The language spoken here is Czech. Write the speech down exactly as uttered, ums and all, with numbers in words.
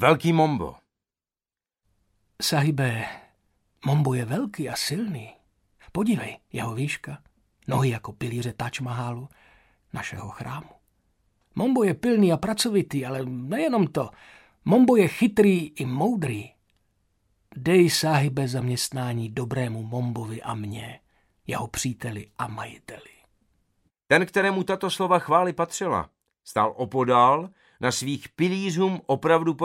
Velký Mombo. Sahibe, Mombo je velký a silný. Podívej, jeho výška, nohy jako pilíře Taj Mahalu, našeho chrámu. Mombo je pilný a pracovitý, ale nejenom to. Mombo je chytrý i moudrý. Dej, Sahibe, zaměstnání dobrému Mombovi a mně, jeho příteli a majiteli. Ten, kterému tato slova chvály patřila, stál opodál, na svých pilířům opravdu